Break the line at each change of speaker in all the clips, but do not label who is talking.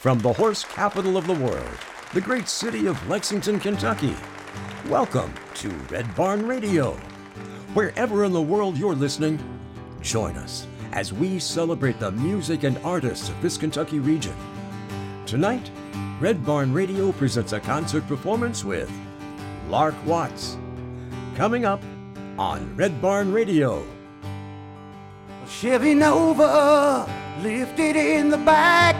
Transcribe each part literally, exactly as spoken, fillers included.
From the horse capital of the world, the great city of Lexington, Kentucky, welcome to Red Barn Radio. Wherever in the world you're listening, join us as we celebrate the music and artists of this Kentucky region. Tonight, Red Barn Radio presents a concert performance with Lark Watts. Coming up on Red Barn Radio.
Chevy Nova lifted in the back.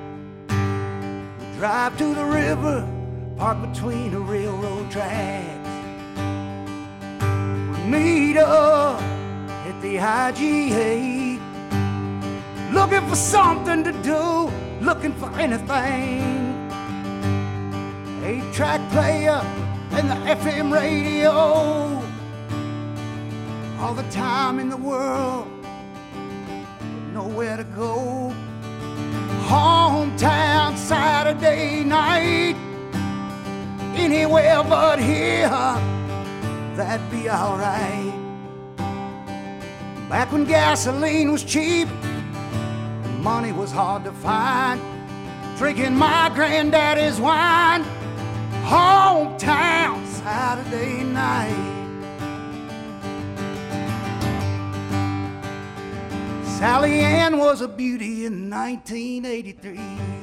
We drive to the river, park between the railroad tracks. We meet up at the I G A, looking for something to do, looking for anything. Eight-track player and the F M radio, all the time in the world, nowhere to go. Hometown Saturday night, anywhere but here, that'd be alright. Back when gasoline was cheap and money was hard to find, drinking my granddaddy's wine. Hometown Saturday night. Sally Ann was a beauty in nineteen eighty-three,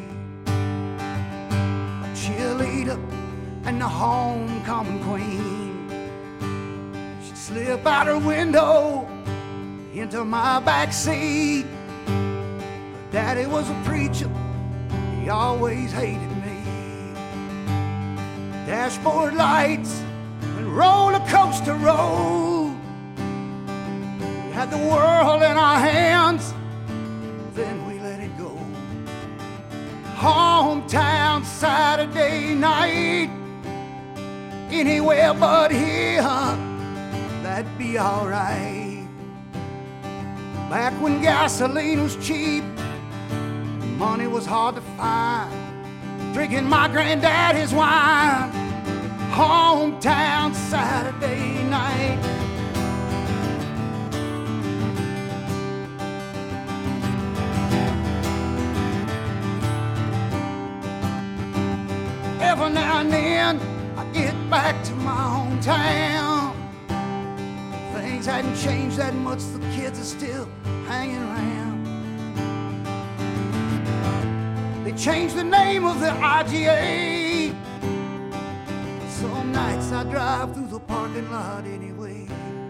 a cheerleader and the homecoming queen. She'd slip out her window into my back seat. Her daddy was a preacher, he always hated me. Dashboard lights and roller coaster road, we had the world in our hands, then we let it go. Hometown Saturday night, anywhere but here, that'd be alright. Back when gasoline was cheap, money was hard to find, drinking my granddaddy's wine. Hometown Saturday night. Every now and then I get back to my hometown. Things hadn't changed that much, the kids are still hanging around. They changed the name of the I G A. Some nights I drive through the parking lot anyway.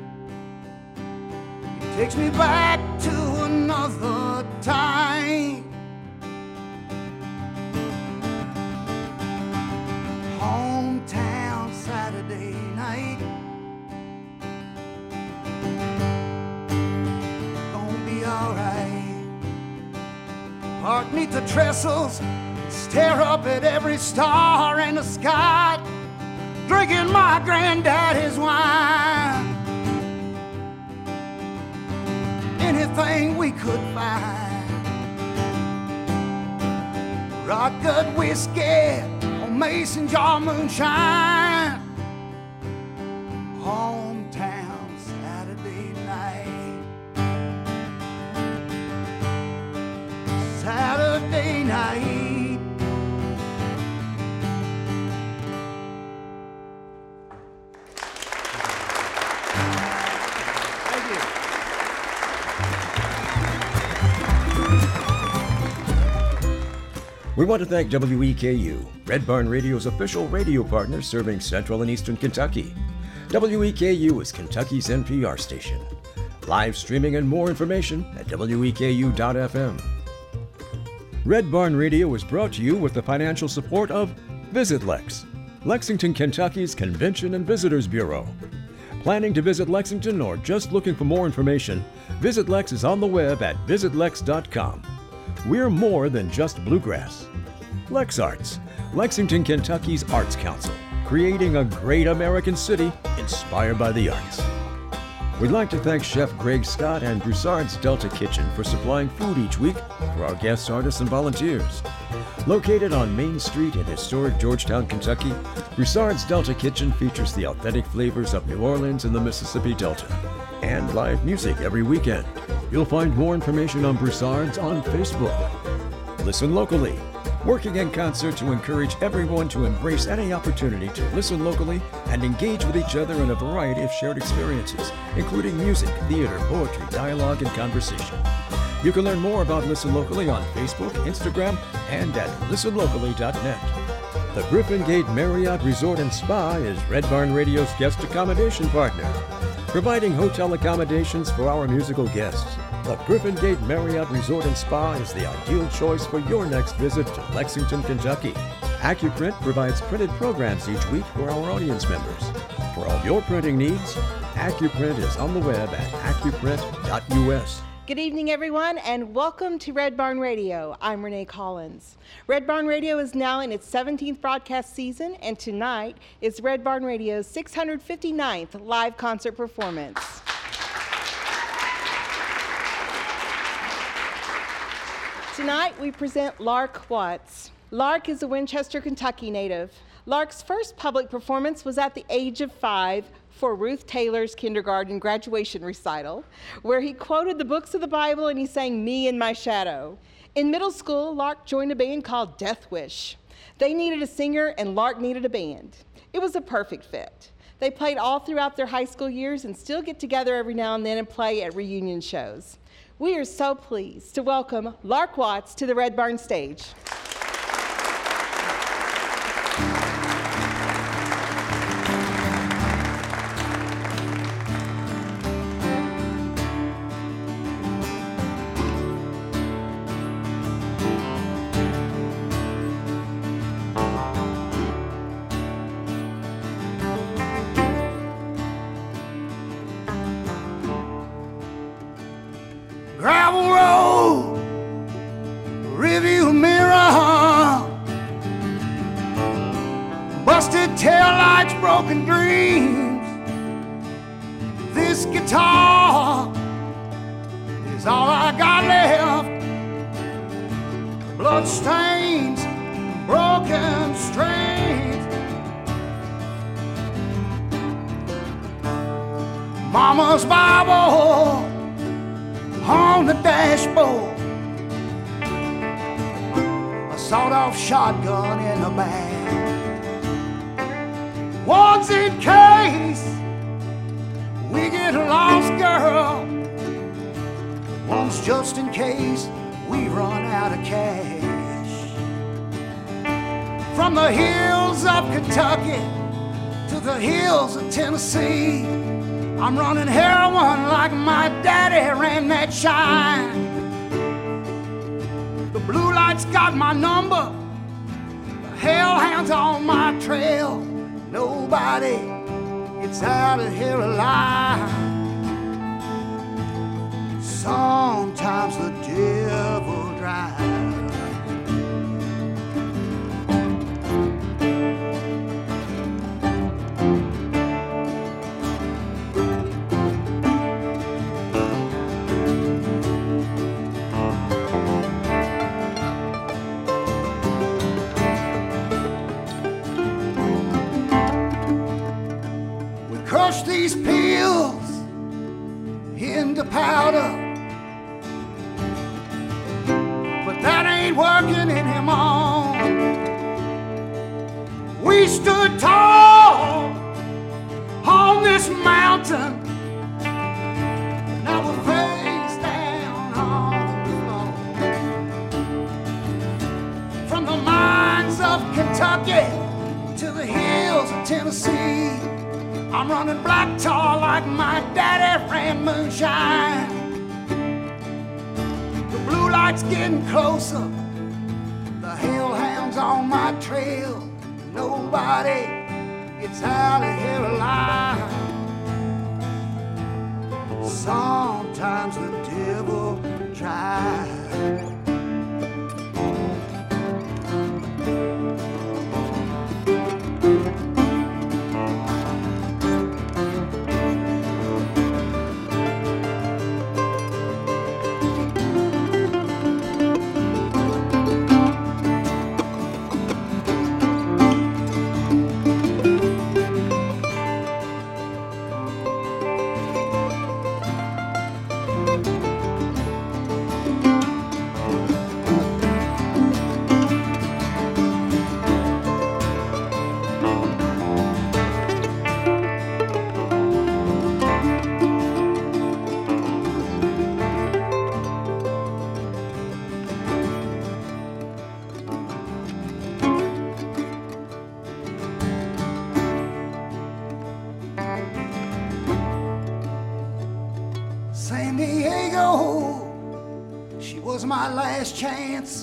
It takes me back to another time. Hometown Saturday night, gonna be alright. Park neath the trestles, stare up at every star in the sky, drinking my granddaddy's wine. Anything we could find, rock good whiskey, mason jar moonshine. Hometown Saturday night. Saturday night. Thank you.
We want to thank W E K U, Red Barn Radio's official radio partner serving Central and Eastern Kentucky. W E K U is Kentucky's N P R station. Live streaming and more information at W E K U dot F M. Red Barn Radio is brought to you with the financial support of Visit Lex, Lexington, Kentucky's Convention and Visitors Bureau. Planning to visit Lexington or just looking for more information, Visit Lex is on the web at visit lex dot com. We're more than just bluegrass. Lex Arts, Lexington, Kentucky's Arts Council, creating a great American city inspired by the arts. We'd like to thank Chef Greg Scott and Broussard's Delta Kitchen for supplying food each week for our guest artists and volunteers. Located on Main Street in historic Georgetown, Kentucky, Broussard's Delta Kitchen features the authentic flavors of New Orleans and the Mississippi Delta, and live music every weekend. You'll find more information on Broussard's on Facebook. Listen locally. working in concert to encourage everyone to embrace any opportunity to listen locally and engage with each other in a variety of shared experiences, including music, theater, poetry, dialogue, and conversation. You can learn more about Listen Locally on Facebook, Instagram, and at listen locally dot net. The Griffin Gate Marriott Resort and Spa is Red Barn Radio's guest accommodation partner, providing hotel accommodations for our musical guests. The Griffin Gate Marriott Resort and Spa is the ideal choice for your next visit to Lexington, Kentucky. AccuPrint provides printed programs each week for our audience members. For all your printing needs, AccuPrint is on the web at accuprint dot U S.
Good evening, everyone, and welcome to Red Barn Radio. I'm Renee Collins. Red Barn Radio is now in its seventeenth broadcast season, and tonight is Red Barn Radio's six hundred fifty-ninth live concert performance. Tonight, we present Lark Watts. Lark is a Winchester, Kentucky native. Lark's first public performance was at the age of five for Ruth Taylor's kindergarten graduation recital, where he quoted the books of the Bible and he sang Me and My Shadow. In middle school, Lark joined a band called Death Wish. They needed a singer and Lark needed a band. It was a perfect fit. They played all throughout their high school years and still get together every now and then and play at reunion shows. We are so pleased to welcome Lark Watts to the Red Barn stage.
Gravel road, review mirror, busted taillights, broken dreams. This guitar is all I got left. Blood stains, broken strings. Mama's Bible on the dashboard, a sawed-off shotgun in the bag. One's in case we get lost, girl. One's just in case we run out of cash. From the hills of Kentucky to the hills of Tennessee, I'm running heroin like my daddy ran that shine. The blue lights got my number, the hellhounds on my trail. Nobody gets out of here alive. Sometimes the devil drives. Crush these pills into powder, but that ain't working anymore. We stood tall on this mountain, now we're face down on the floor. From the mines of Kentucky to the hills of Tennessee, I'm running black tar like my daddy ran moonshine. The blue light's getting closer, the hellhounds on my trail. Nobody gets out of here alive. Sometimes the devil tries. last chance.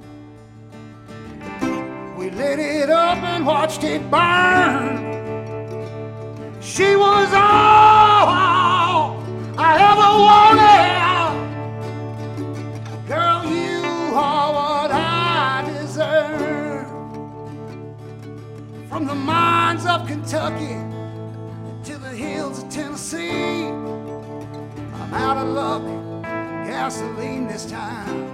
We lit it up and watched it burn. She was all I ever wanted. Girl, you are what I deserve. From the mines of Kentucky to the hills of Tennessee, I'm out of luck, gasoline this time.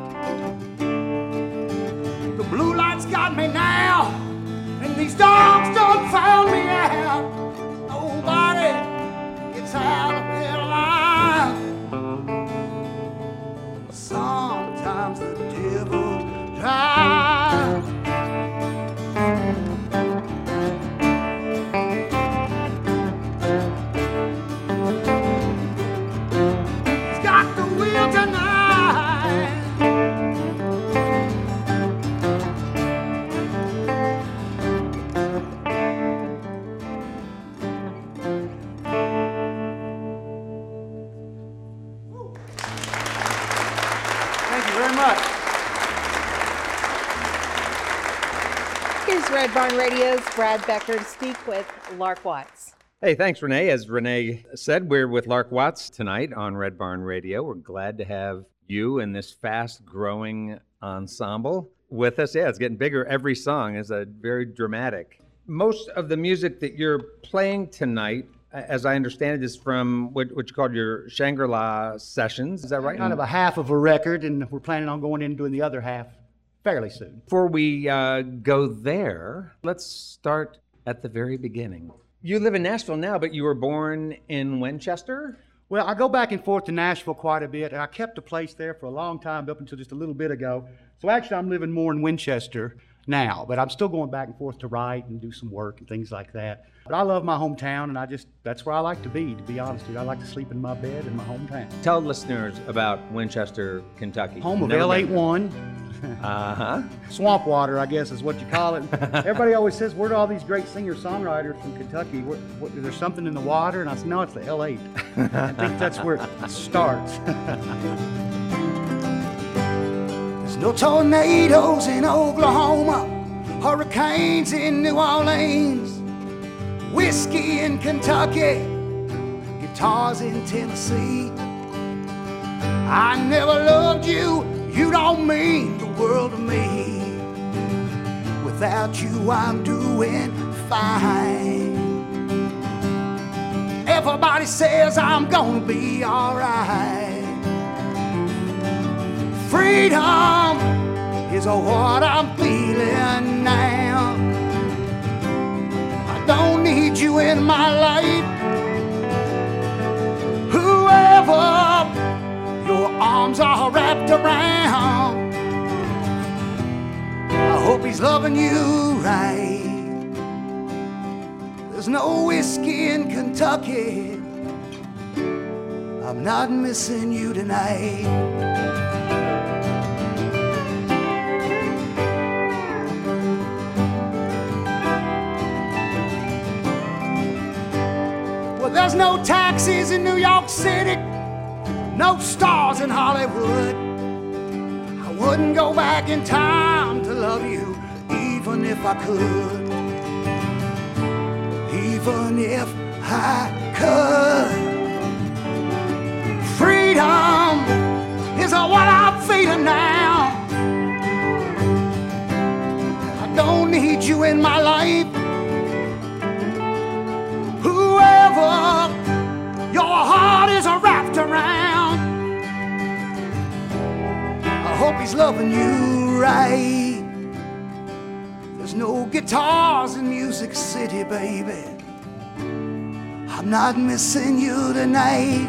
The blue lights got me now, and these dogs done found me out. Nobody gets out of here alive. Sometimes the devil drives. He's got the wheel tonight. Thank you very much.
Here's Red Barn Radio's Brad Becker to speak with Lark Watts.
Hey, thanks, Renee. As Renee said, we're with Lark Watts tonight on Red Barn Radio. We're glad to have you and this fast-growing ensemble with us. Yeah, it's getting bigger. Every song is a very dramatic. Most of the music that you're playing tonight, as I understand it, is from what, what you called your Shangri-La sessions. Is that right?
Kind of a half of a record, and we're planning on going in and doing the other half fairly soon.
Before we uh, go there, let's start at the very beginning. You live in Nashville now, but you were born in Winchester?
Well, I go back and forth to Nashville quite a bit. I kept a place there for a long time, up until just a little bit ago. So actually, I'm living more in Winchester now, but I'm still going back and forth to write and do some work and things like that. But I love my hometown, and I just, that's where I like to be, to be honest with you. I like to sleep in my bed in my hometown.
Tell listeners about Winchester, Kentucky.
Home of
Never
L
been.
eighty-one.
Uh-huh.
Swamp water, I guess, is what you call it. Everybody always says, where do all these great singer-songwriters from Kentucky, what, what, is there something in the water? And I said, no, it's the L eight. I think that's where it starts. There's no tornadoes in Oklahoma, hurricanes in New Orleans, whiskey in Kentucky, guitars in Tennessee. I never loved you, you don't mean the world to me. Without you, I'm doing fine. Everybody says I'm gonna be alright. Freedom is what I'm feeling now. I don't need you in my life. Whoever your arms are wrapped around, I hope he's loving you right. There's no whiskey in Kentucky, I'm not missing you tonight. Well, there's no taxis in New York City, no stars in Hollywood. I wouldn't go back in time to love you, even if I could. Even if I could. Freedom is what I'm feeling now. I don't need you in my life. Whoever your heart is wrapped around, I hope he's loving you right. There's no guitars in Music City, baby. I'm not missing you tonight.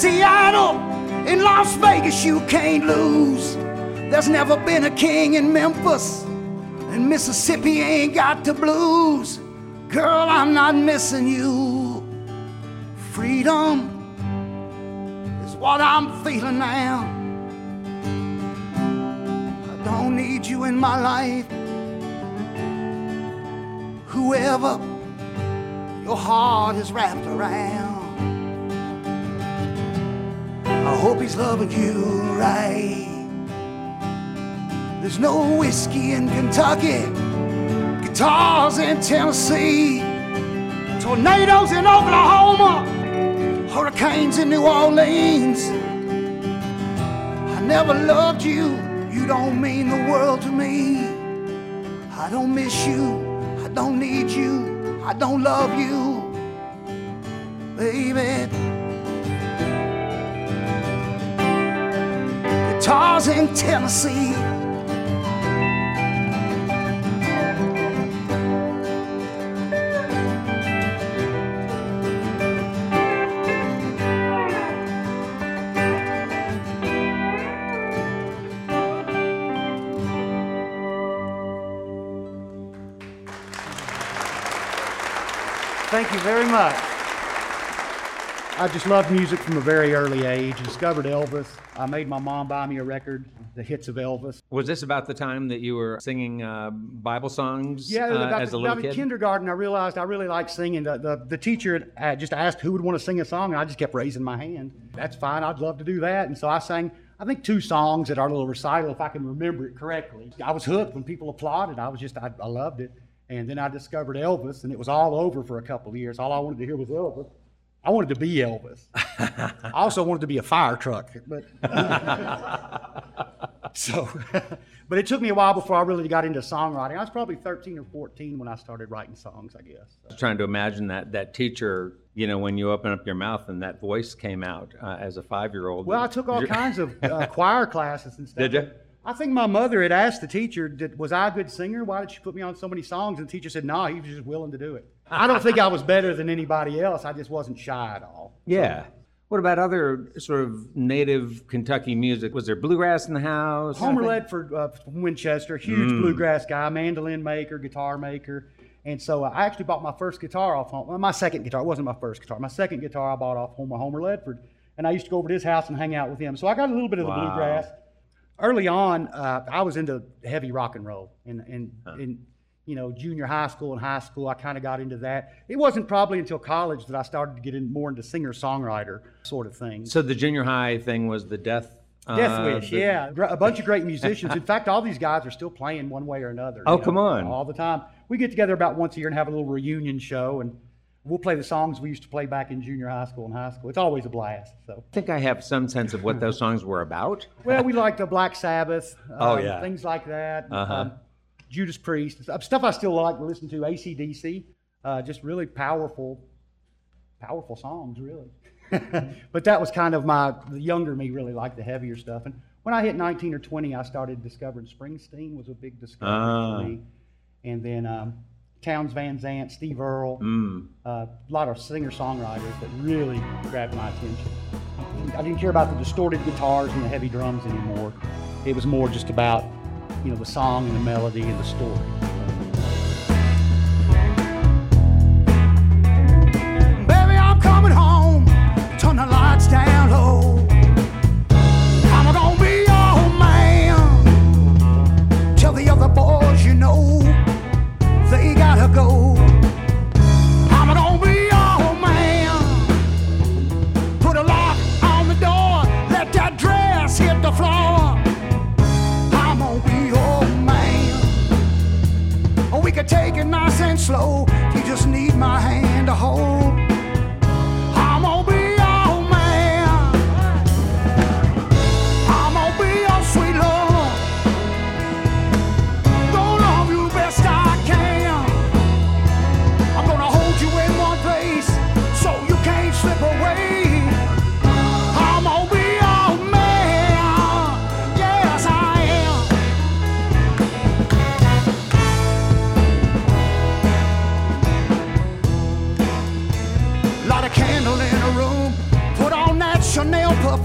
Seattle, in Las Vegas you can't lose. There's never been a king in Memphis, and Mississippi ain't got the blues. Girl, I'm not missing you. Freedom is what I'm feeling now. I don't need you in my life. Whoever your heart is wrapped around, I hope he's loving you right. There's no whiskey in Kentucky, guitars in Tennessee, tornadoes in Oklahoma, hurricanes in New Orleans. I never loved you, you don't mean the world to me. I don't miss you, I don't need you, I don't love you, baby. Guitars in Tennessee.
Thank you very much. I just loved music from a very early age. Discovered Elvis. I made my mom buy me a record, the hits of Elvis.
Was this about the time that you were singing uh, Bible songs
yeah,
uh,
about
as
the,
a little
about
kid?
In kindergarten, I realized I really liked singing. The, the, the teacher had just asked who would want to sing a song, and I just kept raising my hand. That's fine, I'd love to do that. And so I sang, I think, two songs at our little recital, if I can remember it correctly. I was hooked when people applauded. I was just, I, I loved it. And then I discovered Elvis, and it was all over for a couple of years. All I wanted to hear was Elvis. I wanted to be Elvis. I also wanted to be a fire truck, but so. But it took me a while before I really got into songwriting. I was probably thirteen or fourteen when I started writing songs, I guess.
I was trying to imagine that that teacher, you know, when you open up your mouth and that voice came out uh, as a five-year-old.
Well, I took all kinds of uh, choir classes and stuff.
Did you?
I think my mother had asked the teacher, did, was I a good singer? Why did she put me on so many songs? And the teacher said, no, he was just willing to do it. I don't think I was better than anybody else. I just wasn't shy at all.
Yeah. What about other sort of native Kentucky music? Was there bluegrass in the house?
Homer Ledford uh, from Winchester, huge mm. bluegrass guy, mandolin maker, guitar maker. And so uh, I actually bought my first guitar off, well, my second guitar, it wasn't my first guitar. My second guitar I bought off Homer, Homer Ledford. And I used to go over to his house and hang out with him. So I got a little bit of the
wow.
bluegrass. Early on, uh, I was into heavy rock and roll. And, and, huh. and you know, junior high school and high school, I kind of got into that. It wasn't probably until college that I started to get in more into singer-songwriter sort of thing.
So the junior high thing was the Death uh,
Death Wish,
the...
yeah. A bunch of great musicians. In fact, all these guys are still playing one way or another.
Oh,
know,
come on.
All the time. We get together about once a year and have a little reunion show, and we'll play the songs we used to play back in junior high school and high school. It's always a blast. So
I think I have some sense of what those songs were about.
Well, we liked the Black Sabbath,
oh,
um,
yeah.
things like that.
Uh-huh. Um,
Judas Priest, stuff I still like to listen to, A C D C, uh, just really powerful, powerful songs, really. But that was kind of my, the younger me really liked the heavier stuff. And when I hit nineteen or twenty, I started discovering Springsteen was a big discovery
uh.
for me. And then um, Townes Van Zandt, Steve Earle,
mm.
uh, a lot of singer-songwriters that really grabbed my attention. I didn't care about the distorted guitars and the heavy drums anymore. It was more just about, you know, the song and the melody and the story.
Baby, I'm coming home, turn the lights down low. I'm gonna be your man. Tell the other boys, you know, they gotta go. I'm gonna be your man. Put a lock on the door, let that dress hit the floor. I'm gonna be your man. Or we could take it nice and slow. You just need my hand to hold. I'm gonna be your man. I'm gonna be your sweet love. Gonna love you best I can. I'm gonna hold you in one place so you can't slip away. I'm gonna be your man. Yes, I am.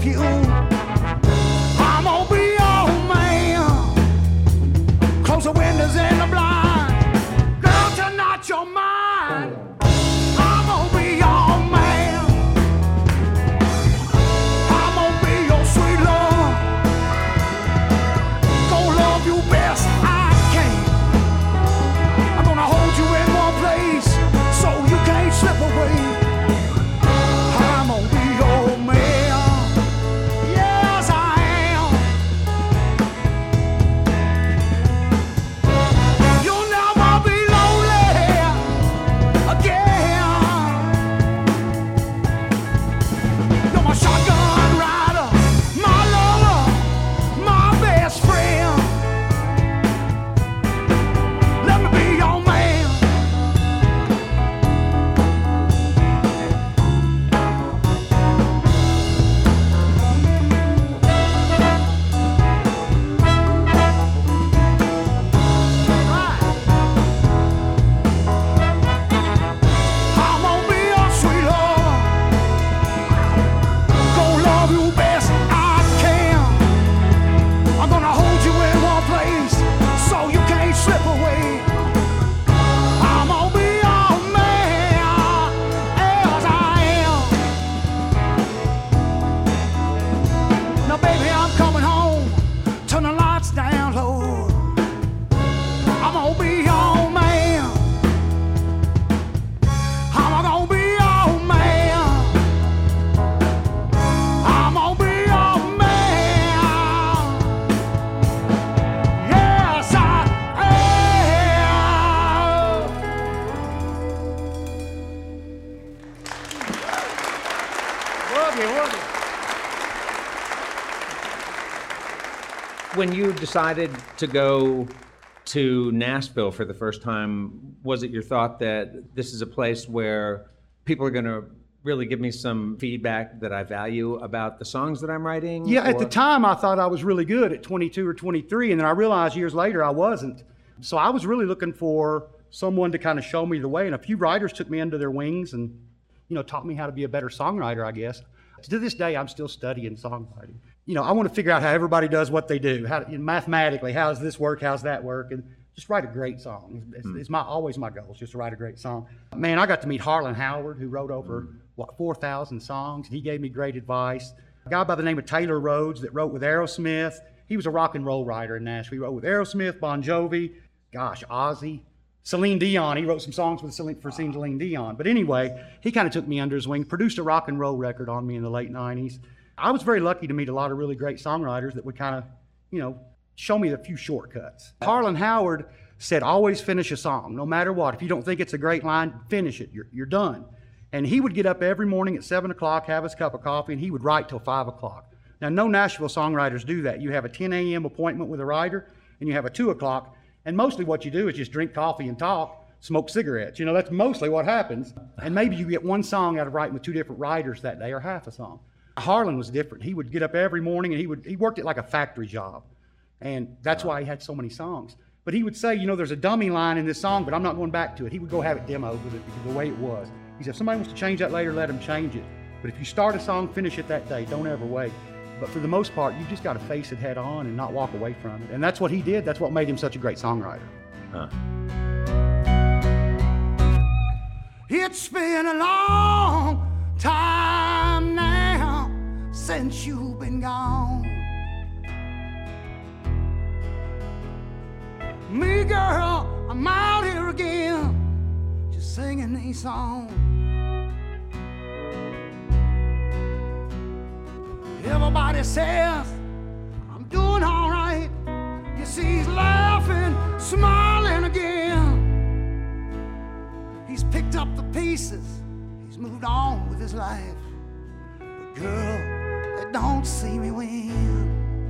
love you. I'm gonna be your man. Close the windows and the blinds. Girl, tonight you're mine. I'm gonna be your man. I'm gonna be your sweet love. Gonna love you best I can. I'm gonna hold you in one place so you can't slip away. I'm gonna be your man. Yes, I am. You'll never be lonely again. You're my shotgun rider, my lover, my best friend. Let me be your man. I'm gonna be your sweet lover. Gonna love you best I can. I'm gonna hold you in one place so you can't slip away. I'm gonna be your man, as I am. Now, baby, I'm coming home. Turn the lights down low. I'm gonna be your man. I'm gonna be your man. I'm gonna be your man. Yes, I am. Woogie, woogie.
When you decided to go to Nashville for the first time, was it your thought that this is a place where people are going to really give me some feedback that I value about the songs that I'm writing?
Yeah, at
or-
the time I thought I was really good at twenty-two or twenty-three, and then I realized years later I wasn't. So I was really looking for someone to kind of show me the way, and a few writers took me under their wings and, you know, taught me how to be a better songwriter, I guess. To this day, I'm still studying songwriting. You know, I want to figure out how everybody does what they do, how you know, mathematically, how does this work, how's that work, and just write a great song. It's, it's my always my goal, is just to write a great song. Man, I got to meet Harlan Howard, who wrote over, what, four thousand songs, and he gave me great advice. A guy by the name of Taylor Rhodes that wrote with Aerosmith. He was a rock and roll writer in Nashville. He wrote with Aerosmith, Bon Jovi, gosh, Ozzy, Celine Dion. He wrote some songs with Celine, for Celine Dion. But anyway, he kind of took me under his wing, produced a rock and roll record on me in the late nineties. I was very lucky to meet a lot of really great songwriters that would kind of, you know, show me a few shortcuts. Harlan Howard said, always finish a song, no matter what. If you don't think it's a great line, finish it. You're, you're done. And he would get up every morning at seven o'clock, have his cup of coffee, and he would write till five o'clock. Now, no Nashville songwriters do that. You have a ten a.m. appointment with a writer, and you have a two o'clock, and mostly what you do is just drink coffee and talk, smoke cigarettes. You know, that's mostly what happens. And maybe you get one song out of writing with two different writers that day, or half a song. Harlan was different. He would get up every morning, and he would he worked it like a factory job. And that's why he had so many songs. But he would say, you know, there's a dummy line in this song, but I'm not going back to it. He would go have it demoed with it because the way it was. He said, if somebody wants to change that later, let them change it. But if you start a song, finish it that day. Don't ever wait. But for the most part, you just got to face it head on and not walk away from it. And that's what he did. That's what made him such a great songwriter.
Huh.
It's been a long time now since you've been gone. Me, girl, I'm out here again, just singing these songs. Everybody says I'm doing all right. You see, he's laughing, smiling again. He's picked up the pieces, he's moved on with his life. But girl, they don't see me win.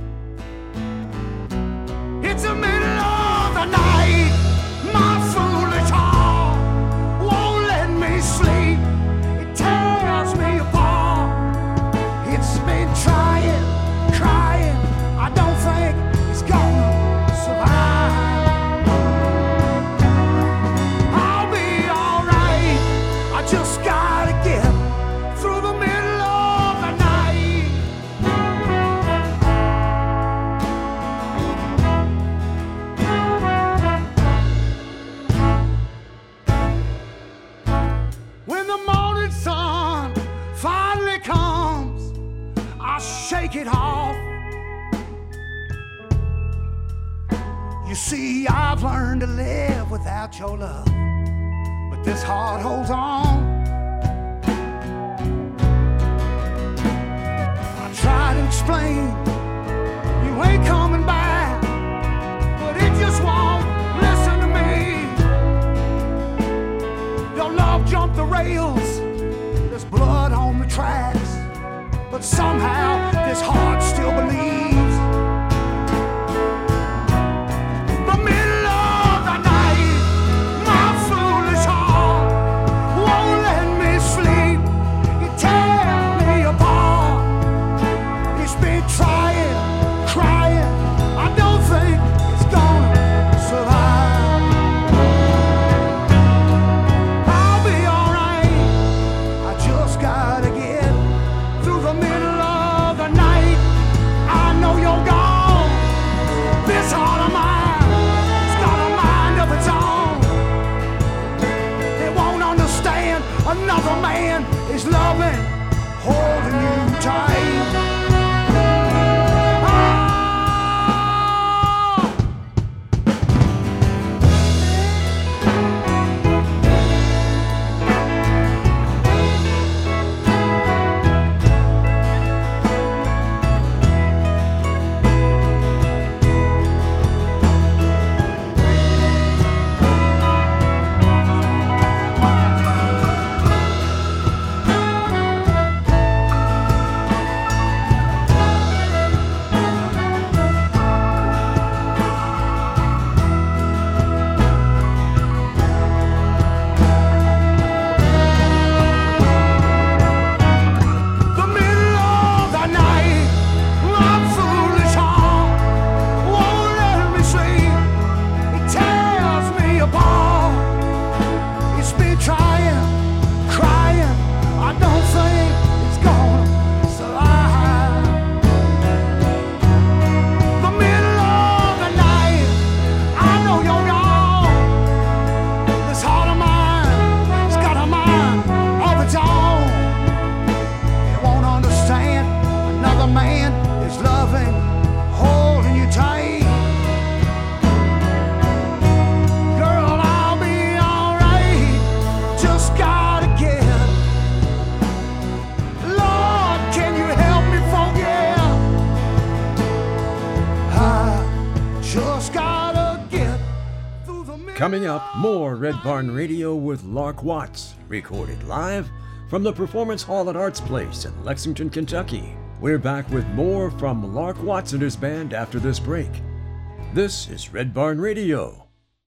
It's the middle of the night, my foolish heart won't let me sleep. It tears me apart. It's been trying, crying. I don't think it's gonna survive. I'll be alright. I just gotta get through the middle of the night. shake it off. You see, I've learned to live without your love, but this heart holds on. I try to explain, you ain't coming back, but it just won't listen to me. Your love jumped the rails, there's blood on the tracks, but somehow this heart still believes. The middle of the night, my foolish heart won't let me sleep. It tears me apart. It's been trying, crying. I don't think it's gonna survive. I'll be alright. I just gotta get through the middle of the night. I know you're gone. This heart of mine, it's got a mind of its own. It won't understand another man is loving, holding you tight. Ah! The middle of the night, my foolish heart won't let me sleep. It tears me apart. It's been trying, crying. I don't think it's gonna survive. The middle of the night, I know you're gone. This heart of mine, it's got a mind of its own. It won't understand another man is loving, holding you tight. Girl, I'll be alright. Just gotta get. Lord, can you help me forget? I just gotta get through the middle.
Coming up, more Red Barn Radio with Lark Watts, recorded live from the Performance Hall at Arts Place in Lexington, Kentucky. We're back with more from Lark Watts and his band after this break. This is Red Barn Radio.